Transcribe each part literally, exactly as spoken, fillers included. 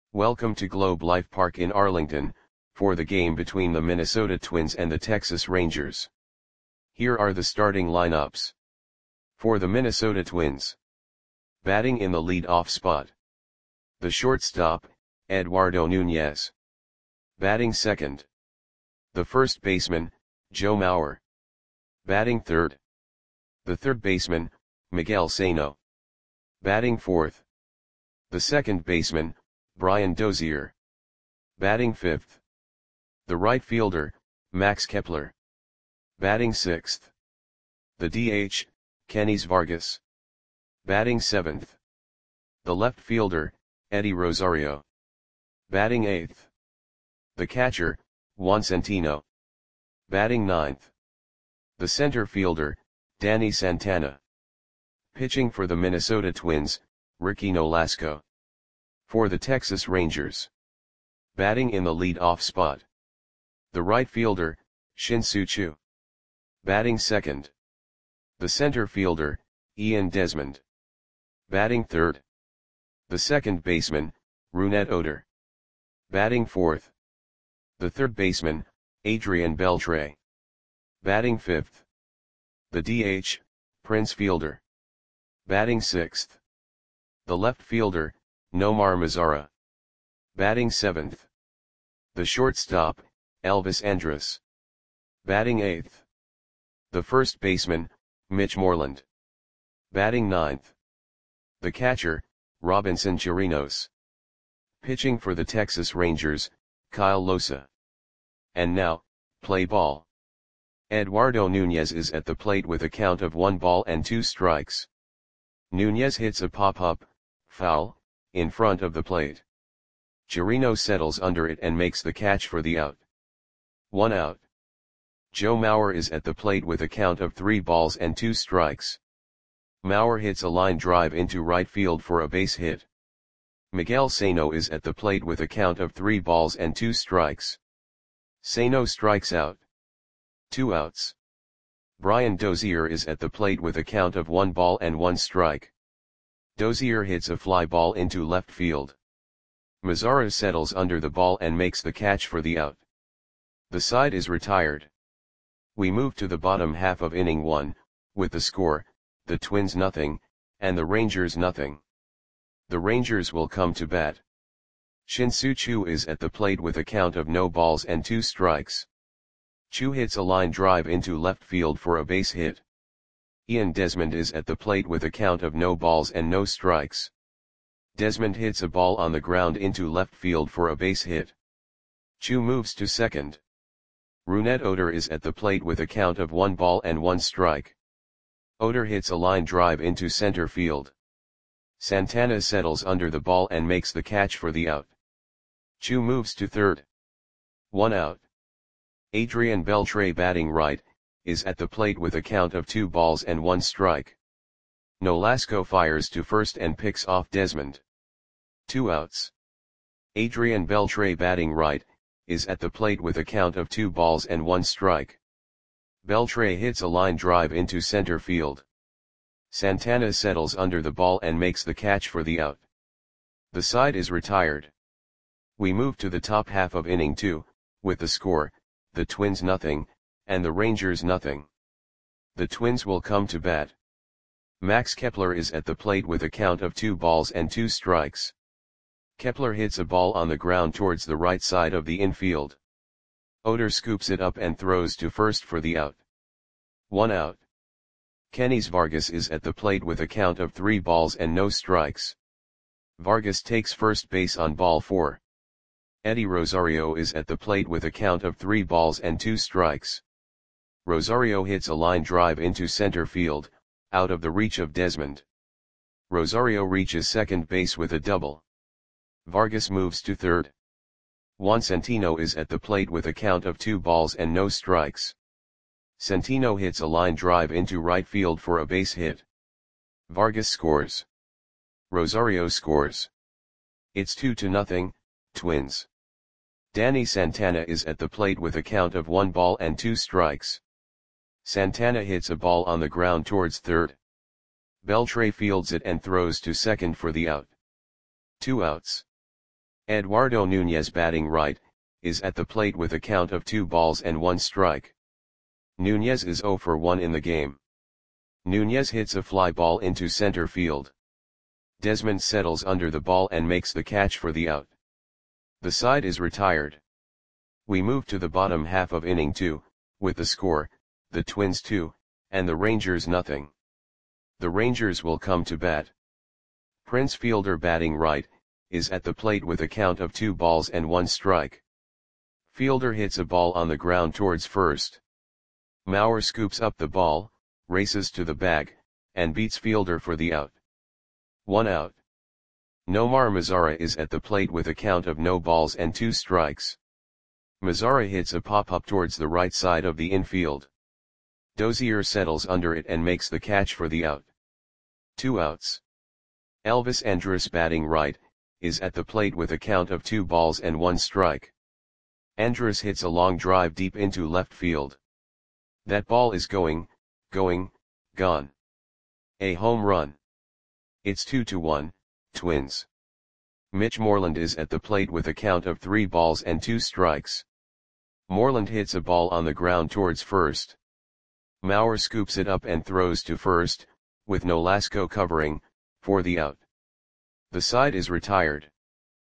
Welcome to Globe Life Park in Arlington, for the game between the Minnesota Twins and the Texas Rangers. Here are the starting lineups. For the Minnesota Twins. Batting in the lead-off spot. The shortstop, Eduardo Nunez. Batting second. The first baseman, Joe Mauer. Batting third. The third baseman, Miguel Sano. Batting fourth. The second baseman, Brian Dozier. Batting fifth. The right fielder, Max Kepler. Batting sixth. The D H, Kenys Vargas. Batting seventh. The left fielder, Eddie Rosario. Batting eighth. The catcher, Juan Centeno. Batting ninth. The center fielder, Danny Santana. Pitching for the Minnesota Twins, Ricky Nolasco. For the Texas Rangers. Batting in the lead-off spot. The right fielder, Shin-Soo Choo. Batting second. The center fielder, Ian Desmond. Batting third. The second baseman, Rougned Odor. Batting fourth. The third baseman, Adrian Beltre. Batting fifth. The D H, Prince Fielder. Batting sixth. The left fielder, Nomar Mazara. Batting seventh. The shortstop, Elvis Andrus. Batting eighth. The first baseman, Mitch Moreland. Batting ninth. The catcher, Robinson Chirinos. Pitching for the Texas Rangers, Kyle Losa. And now, play ball. Eduardo Nunez is at the plate with a count of one ball and two strikes. Nunez hits a pop-up, foul, in front of the plate. Chirinos settles under it and makes the catch for the out. One out. Joe Mauer is at the plate with a count of three balls and two strikes. Mauer hits a line drive into right field for a base hit. Miguel Sano is at the plate with a count of three balls and two strikes. Sano strikes out. Two outs. Brian Dozier is at the plate with a count of one ball and one strike. Dozier hits a fly ball into left field. Mazara settles under the ball and makes the catch for the out. The side is retired. We move to the bottom half of inning one, with the score, the Twins nothing, and the Rangers nothing. The Rangers will come to bat. Shin-Soo Choo is at the plate with a count of no balls and two strikes. Choo hits a line drive into left field for a base hit. Ian Desmond is at the plate with a count of no balls and no strikes. Desmond hits a ball on the ground into left field for a base hit. Choo moves to second. Rougned Odor is at the plate with a count of one ball and one strike. Odor hits a line drive into center field. Santana settles under the ball and makes the catch for the out. Choo moves to third. One out. Adrian Beltre, batting right, is at the plate with a count of two balls and one strike. Nolasco fires to first and picks off Desmond. Two outs. Adrian Beltre, batting right, is at the plate with a count of two balls and one strike. Beltre hits a line drive into center field. Santana settles under the ball and makes the catch for the out. The side is retired. We move to the top half of inning two, with the score, the Twins nothing, and the Rangers nothing. The Twins will come to bat. Max Kepler is at the plate with a count of two balls and two strikes. Kepler hits a ball on the ground towards the right side of the infield. Odor scoops it up and throws to first for the out. One out. Kenys Vargas is at the plate with a count of three balls and no strikes. Vargas takes first base on ball four. Eddie Rosario is at the plate with a count of three balls and two strikes. Rosario hits a line drive into center field, out of the reach of Desmond. Rosario reaches second base with a double. Vargas moves to third. Juan Centeno is at the plate with a count of two balls and no strikes. Centeno hits a line drive into right field for a base hit. Vargas scores. Rosario scores. It's two to nothing, Twins. Danny Santana is at the plate with a count of one ball and two strikes. Santana hits a ball on the ground towards third. Beltre fields it and throws to second for the out. Two outs. Eduardo Nunez batting right, is at the plate with a count of two balls and one strike. Nunez is zero for one in the game. Nunez hits a fly ball into center field. Desmond settles under the ball and makes the catch for the out. The side is retired. We move to the bottom half of inning two, with the score, the Twins two, and the Rangers nothing. The Rangers will come to bat. Prince Fielder batting right, is at the plate with a count of two balls and one strike. Fielder hits a ball on the ground towards first. Mauer scoops up the ball, races to the bag, and beats Fielder for the out. One out. Nomar Mazara is at the plate with a count of no balls and two strikes. Mazara hits a pop-up towards the right side of the infield. Dozier settles under it and makes the catch for the out. Two outs. Elvis Andrus batting right, is at the plate with a count of two balls and one strike. Andrus hits a long drive deep into left field. That ball is going, going, gone. A home run. It's two to one, Twins. Mitch Moreland is at the plate with a count of three balls and two strikes. Moreland hits a ball on the ground towards first. Mauer scoops it up and throws to first, with Nolasco covering, for the out. The side is retired.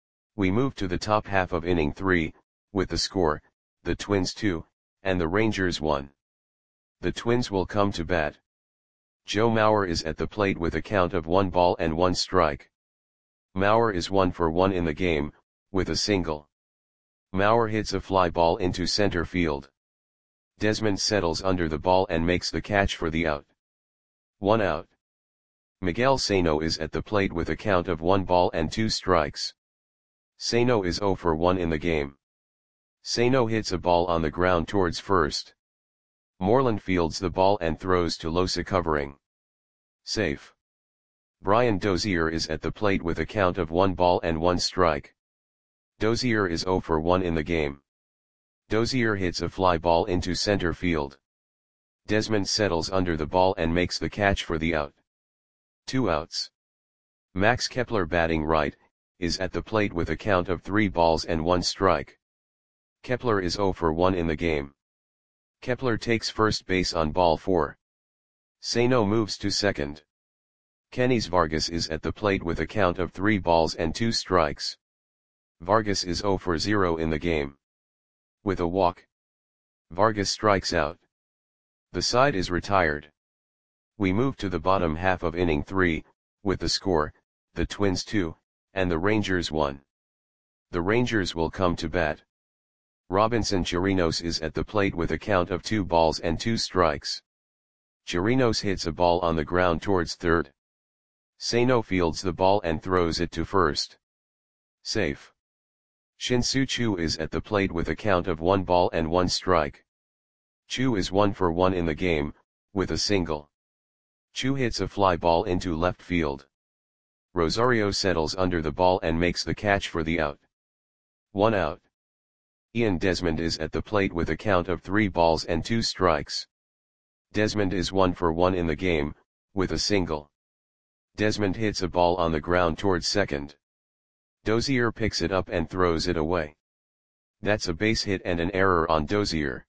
We move to the top half of inning three, with the score, the Twins two, and the Rangers one. The Twins will come to bat. Joe Mauer is at the plate with a count of one ball and one strike. Mauer is one for one in the game, with a single. Mauer hits a fly ball into center field. Desmond settles under the ball and makes the catch for the out. One out. Miguel Sano is at the plate with a count of one ball and two strikes. Sano is zero for one in the game. Sano hits a ball on the ground towards first. Moreland fields the ball and throws to Losa covering. Safe. Brian Dozier is at the plate with a count of one ball and one strike. Dozier is zero for one in the game. Dozier hits a fly ball into center field. Desmond settles under the ball and makes the catch for the out. Two outs. Max Kepler batting right, is at the plate with a count of three balls and one strike. Kepler is zero for one in the game. Kepler takes first base on ball four. Sano moves to second. Kenys Vargas is at the plate with a count of three balls and two strikes. Vargas is zero for zero in the game. With a walk, Vargas strikes out. The side is retired. We move to the bottom half of inning three, with the score, the Twins two, and the Rangers one. The Rangers will come to bat. Robinson Chirinos is at the plate with a count of two balls and two strikes. Chirinos hits a ball on the ground towards third. Sano fields the ball and throws it to first. Safe. Shin-Soo Choo is at the plate with a count of one ball and one strike. Choo is one for one in the game, with a single. Choo hits a fly ball into left field. Rosario settles under the ball and makes the catch for the out. One out. Ian Desmond is at the plate with a count of three balls and two strikes. Desmond is one for one in the game, with a single. Desmond hits a ball on the ground towards second. Dozier picks it up and throws it away. That's a base hit and an error on Dozier.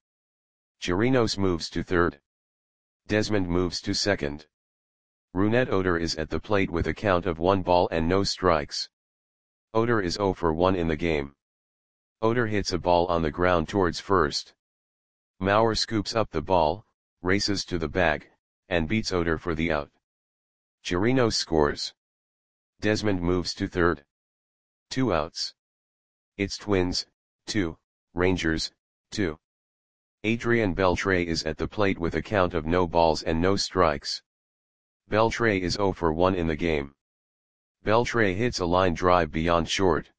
Chirinos moves to third. Desmond moves to second. Rougned Odor is at the plate with a count of one ball and no strikes. Odor is zero for one in the game. Odor hits a ball on the ground towards first. Mauer scoops up the ball, races to the bag, and beats Odor for the out. Chirinos scores. Desmond moves to third. Two outs. It's Twins, two, Rangers, two. Adrian Beltre is at the plate with a count of no balls and no strikes. Beltre is zero for one in the game. Beltre hits a line drive beyond short.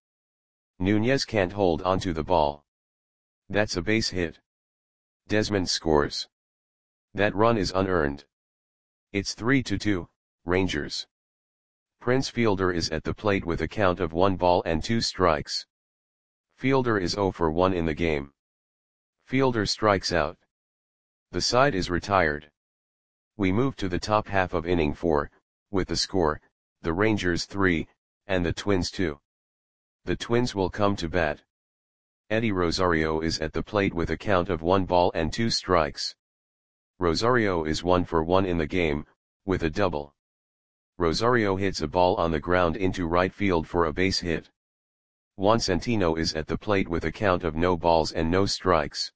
Nunez can't hold onto the ball. That's a base hit. Desmond scores. That run is unearned. It's three to two, Rangers. Prince Fielder is at the plate with a count of one ball and two strikes. Fielder is zero for one in the game. Fielder strikes out. The side is retired. We move to the top half of inning four, with the score, the Rangers three, and the Twins two. The Twins will come to bat. Eddie Rosario is at the plate with a count of one ball and two strikes. Rosario is one for one in the game, with a double. Rosario hits a ball on the ground into right field for a base hit. Juan Centeno is at the plate with a count of no balls and no strikes.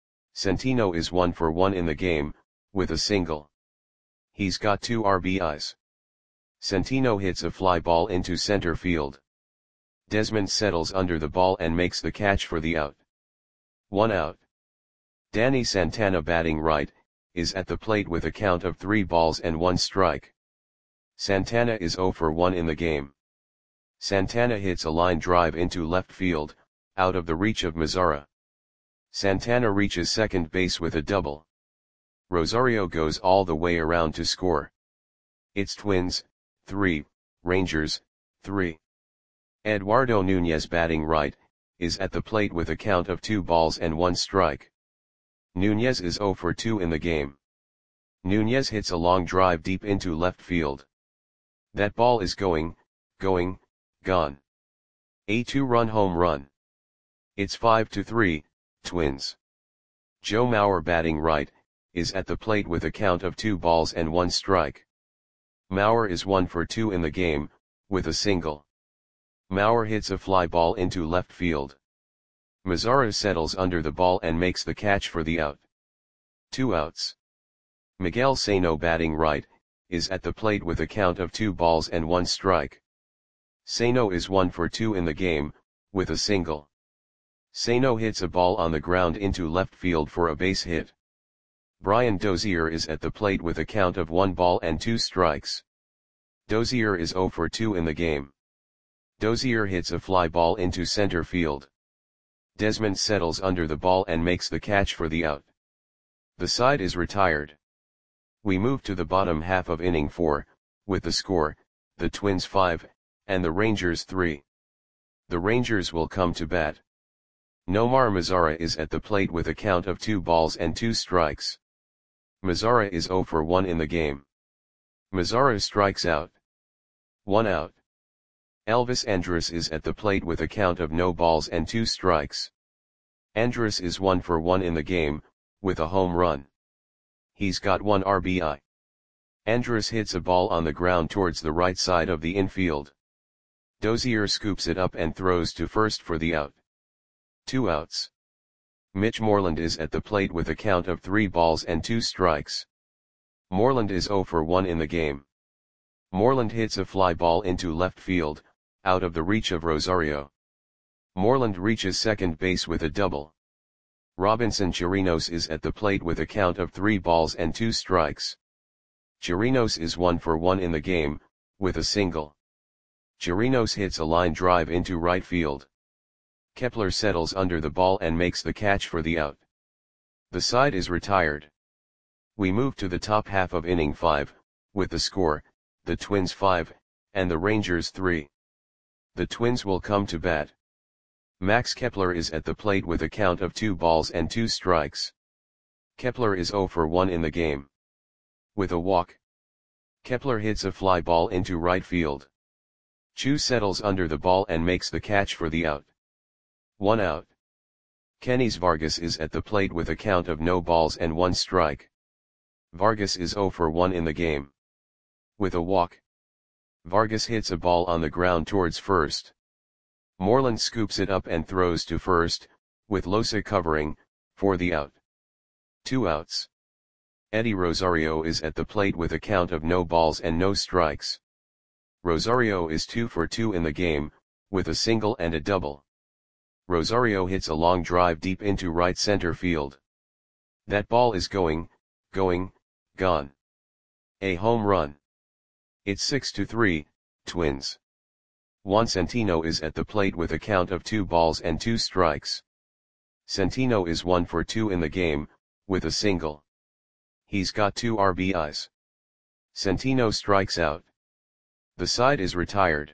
Centeno is one for one in the game, with a single. He's got two R B Is. Centeno hits a fly ball into center field. Desmond settles under the ball and makes the catch for the out. One out. Danny Santana, batting right, is at the plate with a count of three balls and one strike. Santana is zero for one in the game. Santana hits a line drive into left field, out of the reach of Mazara. Santana reaches second base with a double. Rosario goes all the way around to score. It's Twins, three, Rangers, three. Eduardo Nunez, batting right, is at the plate with a count of two balls and one strike. Nunez is zero for two in the game. Nunez hits a long drive deep into left field. That ball is going, going, gone. A two-run home run. It's five to three, Twins. Joe Mauer, batting right, is at the plate with a count of two balls and one strike. Mauer is one for two in the game, with a single. Mauer hits a fly ball into left field. Mazara settles under the ball and makes the catch for the out. Two outs. Miguel Sano, batting right, is at the plate with a count of two balls and one strike. Sano is one for two in the game, with a single. Sano hits a ball on the ground into left field for a base hit. Brian Dozier is at the plate with a count of one ball and two strikes. Dozier is zero for two in the game. Dozier hits a fly ball into center field. Desmond settles under the ball and makes the catch for the out. The side is retired. We move to the bottom half of inning four, with the score, the Twins five, and the Rangers three. The Rangers will come to bat. Nomar Mazara is at the plate with a count of two balls and two strikes. Mazara is zero for one in the game. Mazara strikes out. One out. Elvis Andrus is at the plate with a count of no balls and two strikes. Andrus is one for one in the game, with a home run. He's got one R B I. Andrus hits a ball on the ground towards the right side of the infield. Dozier scoops it up and throws to first for the out. Two outs. Mitch Moreland is at the plate with a count of three balls and two strikes. Moreland is zero for one in the game. Moreland hits a fly ball into left field, out of the reach of Rosario. Moreland reaches second base with a double. Robinson Chirinos is at the plate with a count of three balls and two strikes. Chirinos is one for one in the game, with a single. Chirinos hits a line drive into right field. Kepler settles under the ball and makes the catch for the out. The side is retired. We move to the top half of inning five, with the score, the Twins five, and the Rangers three. The Twins will come to bat. Max Kepler is at the plate with a count of two balls and two strikes. Kepler is zero for one in the game. With a walk. Kepler hits a fly ball into right field. Chu settles under the ball and makes the catch for the out. One out. Kenys Vargas is at the plate with a count of no balls and one strike. Vargas is zero for one in the game. With a walk. Vargas hits a ball on the ground towards first. Moreland scoops it up and throws to first, with Losa covering, for the out. Two outs. Eddie Rosario is at the plate with a count of no balls and no strikes. Rosario is two for two in the game, with a single and a double. Rosario hits a long drive deep into right center field. That ball is going, going, gone. A home run. It's six to three, Twins. Juan Centeno is at the plate with a count of two balls and two strikes. Centeno is one for two in the game, with a single. He's got two R B Is. Centeno strikes out. The side is retired.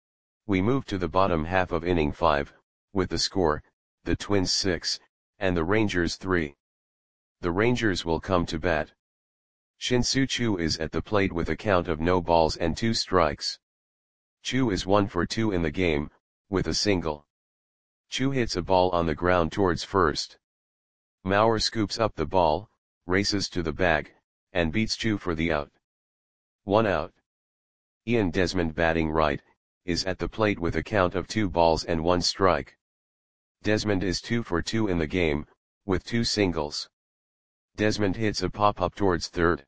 We move to the bottom half of inning five, with the score, the Twins six, and the Rangers three. The Rangers will come to bat. Shin-Soo Choo is at the plate with a count of no balls and two strikes. Chu is one for two in the game, with a single. Chu hits a ball on the ground towards first. Maurer scoops up the ball, races to the bag, and beats Chu for the out. One out. Ian Desmond, batting right, is at the plate with a count of two balls and one strike. Desmond is two for two in the game, with two singles. Desmond hits a pop-up towards third.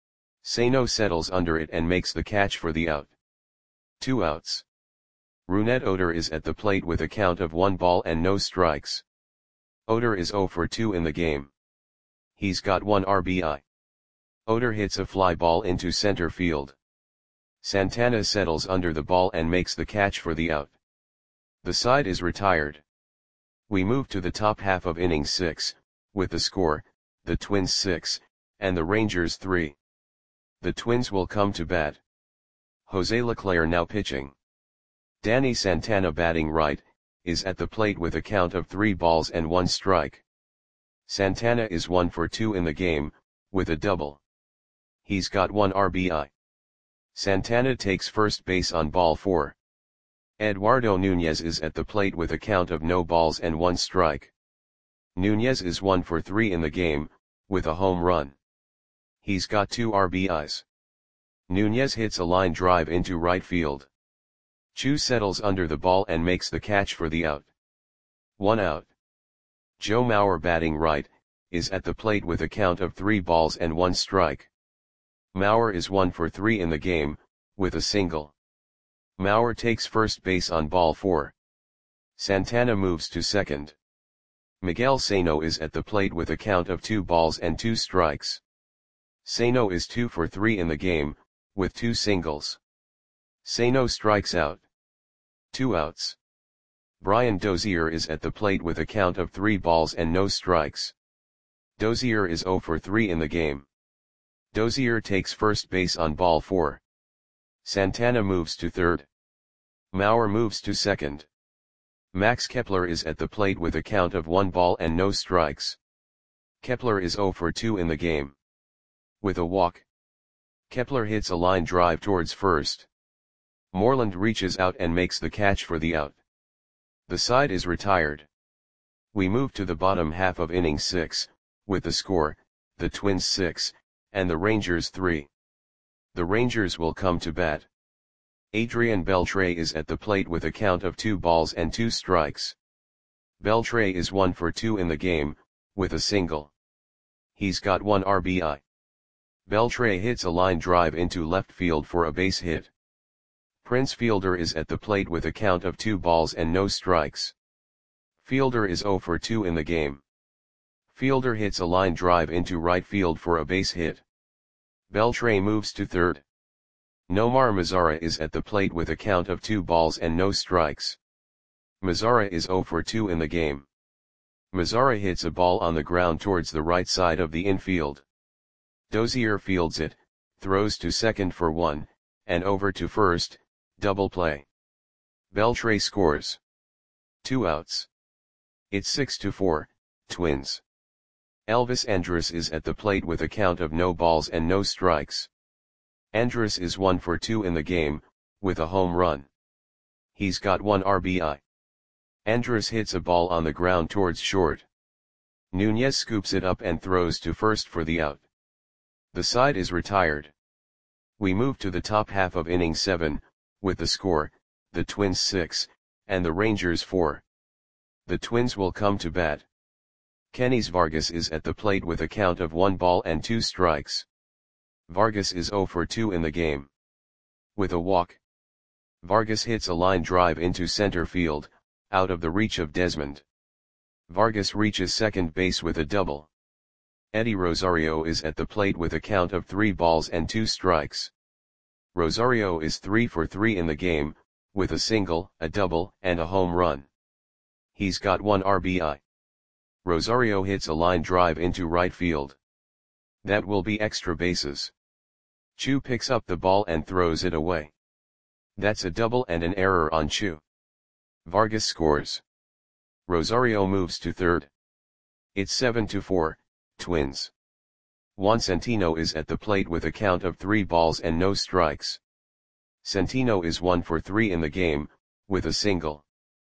Sano settles under it and makes the catch for the out. Two outs. Rougned Odor is at the plate with a count of one ball and no strikes. Odor is zero for two in the game. He's got one R B I. Odor hits a fly ball into center field. Santana settles under the ball and makes the catch for the out. The side is retired. We move to the top half of inning six, with the score, the Twins six, and the Rangers three. The Twins will come to bat. Jose Leclerc now pitching. Danny Santana, batting right, is at the plate with a count of three balls and one strike. Santana is one for two in the game, with a double. He's got one R B I. Santana takes first base on ball four. Eduardo Nunez is at the plate with a count of no balls and one strike. Nunez is one for three in the game, with a home run. He's got two R B Is. Nunez hits a line drive into right field. Chu settles under the ball and makes the catch for the out. One out. Joe Mauer, batting right, is at the plate with a count of three balls and one strike. Mauer is one for three in the game, with a single. Mauer takes first base on ball four. Santana moves to second. Miguel Sano is at the plate with a count of two balls and two strikes. Sano is two for three in the game, with two singles. Sano strikes out. Two outs. Brian Dozier is at the plate with a count of three balls and no strikes. Dozier is zero for three in the game. Dozier takes first base on ball four. Santana moves to third. Mauer moves to second. Max Kepler is at the plate with a count of one ball and no strikes. Kepler is zero for two in the game. With a walk. Kepler hits a line drive towards first. Moreland reaches out and makes the catch for the out. The side is retired. We move to the bottom half of inning six, with the score, the Twins six, and the Rangers three. The Rangers will come to bat. Adrian Beltre is at the plate with a count of two balls and two strikes. Beltre is one for two in the game, with a single. He's got one R B I. Beltre hits a line drive into left field for a base hit. Prince Fielder is at the plate with a count of two balls and no strikes. Fielder is zero for two in the game. Fielder hits a line drive into right field for a base hit. Beltre moves to third. Nomar Mazara is at the plate with a count of two balls and no strikes. Mazara is zero for two in the game. Mazara hits a ball on the ground towards the right side of the infield. Dozier fields it, throws to second for one, and over to first, double play. Beltre scores. Two outs. It's six to four, Twins. Elvis Andrus is at the plate with a count of no balls and no strikes. Andrus is one for two in the game, with a home run. He's got one R B I. Andrus hits a ball on the ground towards short. Nunez scoops it up and throws to first for the out. The side is retired. We move to the top half of inning seven, with the score, the Twins six, and the Rangers four. The Twins will come to bat. Kenys Vargas is at the plate with a count of one ball and two strikes. Vargas is zero for two in the game. With a walk. Vargas hits a line drive into center field, out of the reach of Desmond. Vargas reaches second base with a double. Eddie Rosario is at the plate with a count of three balls and two strikes. Rosario is three for three in the game, with a single, a double, and a home run. He's got one R B I. Rosario hits a line drive into right field. That will be extra bases. Chu picks up the ball and throws it away. That's a double and an error on Chu. Vargas scores. Rosario moves to third. It's seven to four, Twins. Juan Centino is at the plate with a count of three balls and no strikes. Centino is one for three in the game, with a single.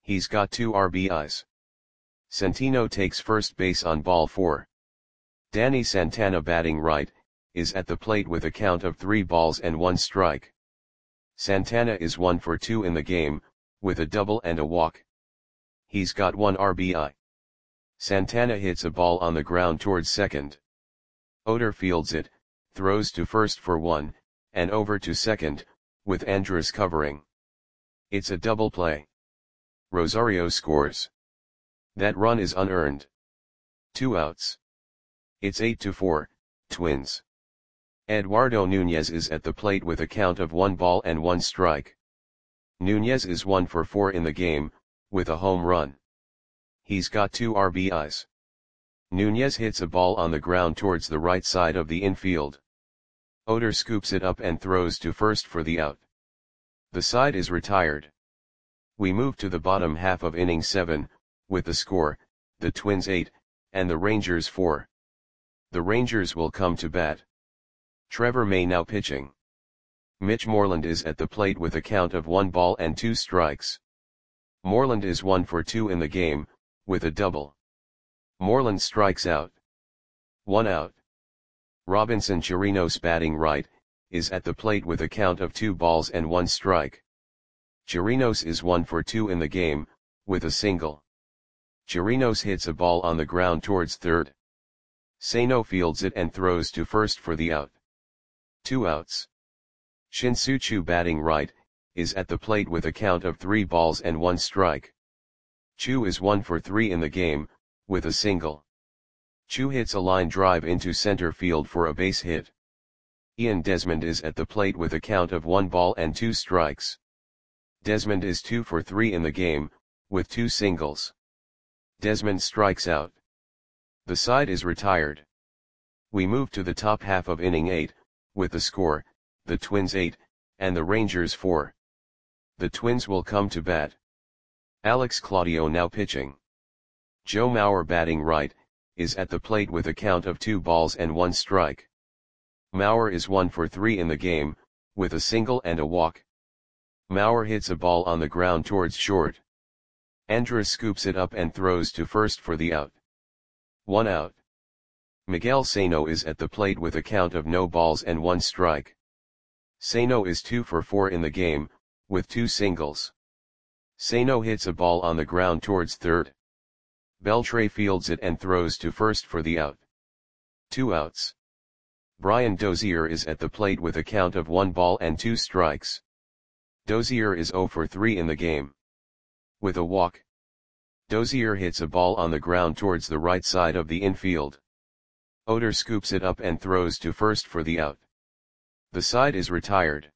He's got two R B Is. Centino takes first base on ball four. Danny Santana batting right, is at the plate with a count of three balls and one strike. Santana is one for two in the game, with a double and a walk. He's got one R B I. Santana hits a ball on the ground towards second. Oder fields it, throws to first for one, and over to second, with Andrus covering. It's a double play. Rosario scores. That run is unearned. Two outs. It's eight to four, Twins. Eduardo Nunez is at the plate with a count of one ball and one strike. Nunez is one for four in the game, with a home run. He's got two R B Is. Nunez hits a ball on the ground towards the right side of the infield. Oder scoops it up and throws to first for the out. The side is retired. We move to the bottom half of inning seven, with the score, the Twins eight, and the Rangers four. The Rangers will come to bat. Trevor May now pitching. Mitch Moreland is at the plate with a count of one ball and two strikes. Moreland is one for two in the game, with a double. Moreland strikes out. One out. Robinson Chirinos batting right, is at the plate with a count of two balls and one strike. Chirinos is one for two in the game, with a single. Chirinos hits a ball on the ground towards third. Sano fields it and throws to first for the out. Two outs. Shin-Soo batting right, is at the plate with a count of three balls and one strike. Chu is one for three in the game, with a single. Chu hits a line drive into center field for a base hit. Ian Desmond is at the plate with a count of one ball and two strikes. Desmond is two for three in the game, with two singles. Desmond strikes out. The side is retired. We move to the top half of inning eight, with the score, the Twins eight, and the Rangers four. The Twins will come to bat. Alex Claudio now pitching. Joe Mauer batting right, is at the plate with a count of two balls and one strike. Mauer is one for three in the game, with a single and a walk. Mauer hits a ball on the ground towards short. Andrus scoops it up and throws to first for the out. One out. Miguel Sano is at the plate with a count of no balls and one strike. Sano is two for four in the game, with two singles. Sano hits a ball on the ground towards third. Beltre fields it and throws to first for the out. Two outs. Brian Dozier is at the plate with a count of one ball and two strikes. Dozier is zero for three in the game. With a walk. Dozier hits a ball on the ground towards the right side of the infield. Oder scoops it up and throws to first for the out. The side is retired.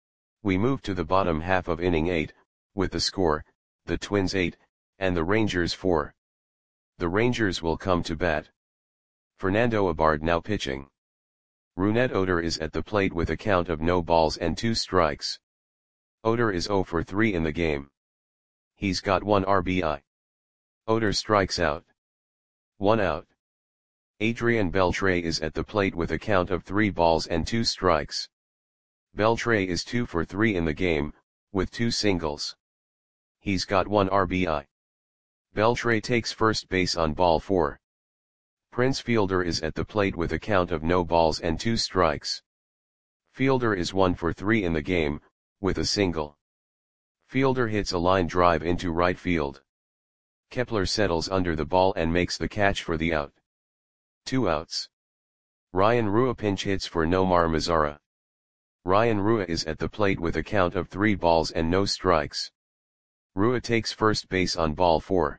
We move to the bottom half of inning eight, with the score, the Twins eight, and the Rangers four. The Rangers will come to bat. Fernando Abard now pitching. Rougned Oder is at the plate with a count of no balls and two strikes. Oder is zero for three in the game. He's got one R B I. Oder strikes out. One out. Adrian Beltre is at the plate with a count of three balls and two strikes. Beltre is two for three in the game, with two singles. He's got one R B I. Beltre takes first base on ball four. Prince Fielder is at the plate with a count of no balls and two strikes. Fielder is one for three in the game, with a single. Fielder hits a line drive into right field. Kepler settles under the ball and makes the catch for the out. Two outs. Ryan Rua pinch hits for Nomar Mazara. Ryan Rua is at the plate with a count of three balls and no strikes. Rua takes first base on ball four.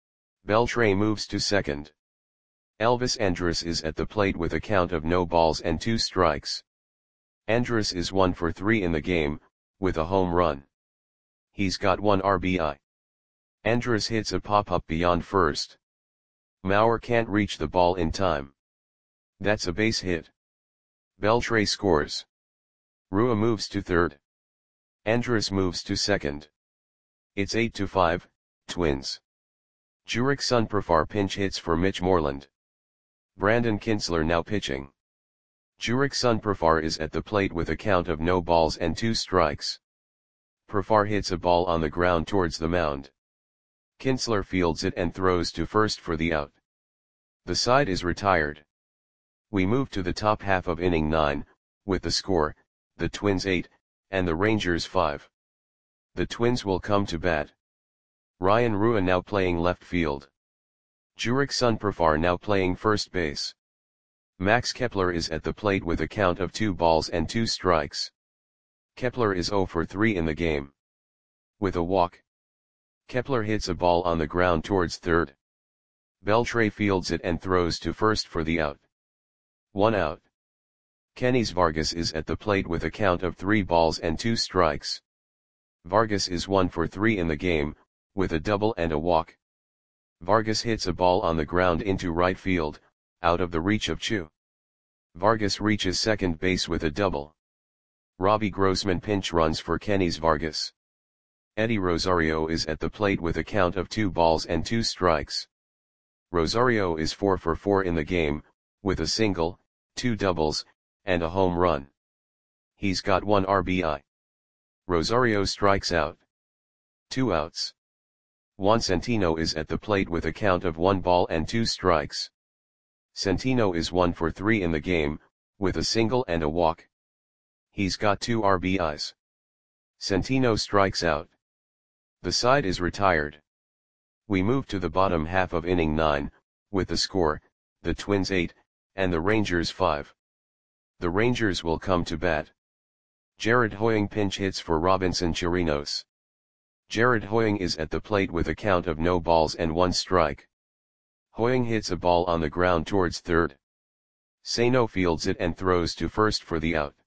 Beltre moves to second. Elvis Andrus is at the plate with a count of no balls and two strikes. Andrus is one for three in the game, with a home run. He's got one R B I. Andrus hits a pop-up beyond first. Mauer can't reach the ball in time. That's a base hit. Beltre scores. Rua moves to third. Andrus moves to second. It's eight to five, Twins. Jurick Sunprafar pinch hits for Mitch Moreland. Brandon Kintzler now pitching. Jurick Sunprafar is at the plate with a count of no balls and two strikes. Profar hits a ball on the ground towards the mound. Kinsler fields it and throws to first for the out. The side is retired. We move to the top half of inning nine, with the score, the Twins eight, and the Rangers five. The Twins will come to bat. Ryan Rua now playing left field. Jurick Sunprafar now playing first base. Max Kepler is at the plate with a count of two balls and two strikes. Kepler is zero for three in the game. With a walk, Kepler hits a ball on the ground towards third. Beltre fields it and throws to first for the out. One out. Kenys Vargas is at the plate with a count of three balls and two strikes. Vargas is one for three in the game, with a double and a walk. Vargas hits a ball on the ground into right field, out of the reach of Chu. Vargas reaches second base with a double. Robbie Grossman pinch runs for Kenys Vargas. Eddie Rosario is at the plate with a count of two balls and two strikes. Rosario is four for four in the game, with a single, two doubles, and a home run. He's got one R B I. Rosario strikes out. Two outs. Juan Centino is at the plate with a count of one ball and two strikes. Centino is one for three in the game, with a single and a walk. He's got two R B Is. Centino strikes out. The side is retired. We move to the bottom half of inning nine, with the score, the Twins eight, and the Rangers five. The Rangers will come to bat. Jared Hoying pinch hits for Robinson Chirinos. Jared Hoying is at the plate with a count of no balls and one strike. Hoying hits a ball on the ground towards third. Sano fields it and throws to first for the out.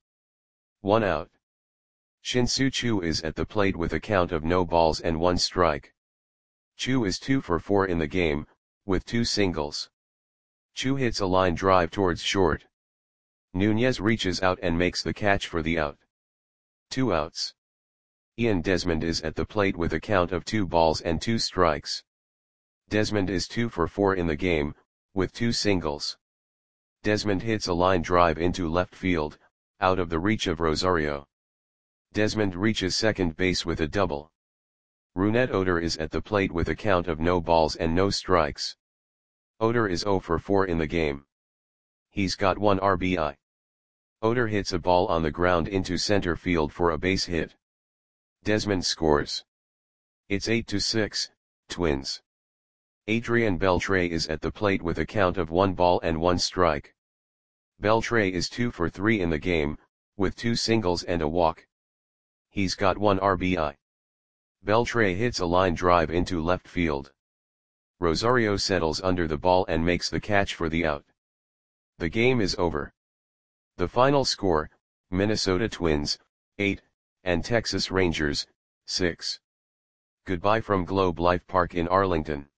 One out. Shin-Soo Choo is at the plate with a count of no balls and one strike. Choo is two for four in the game, with two singles. Choo hits a line drive towards short. Nunez reaches out and makes the catch for the out. Two outs. Ian Desmond is at the plate with a count of two balls and two strikes. Desmond is two for four in the game, with two singles. Desmond hits a line drive into left field, out of the reach of Rosario. Desmond reaches second base with a double. Rougned Odor is at the plate with a count of no balls and no strikes. Odor is zero for four in the game. He's got one R B I. Odor hits a ball on the ground into center field for a base hit. Desmond scores. It's eight to six, Twins. Adrian Beltre is at the plate with a count of one ball and one strike. Beltre is two for three in the game, with two singles and a walk. He's got one R B I. Beltre hits a line drive into left field. Rosario settles under the ball and makes the catch for the out. The game is over. The final score, Minnesota Twins, eight, and Texas Rangers, six. Goodbye from Globe Life Park in Arlington.